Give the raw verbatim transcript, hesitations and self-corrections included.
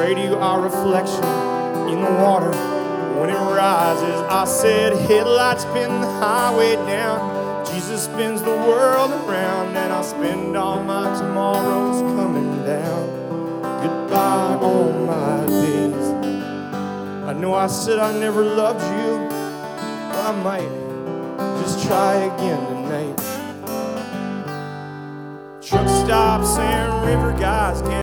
trade you our reflection in the water when it rises. I said, headlights spin the highway down, Jesus spins the world around, and I'll spend all my tomorrows coming down. Goodbye all my days. I know I said I never loved you, but I might just try again tonight. Truck stops and river guys can't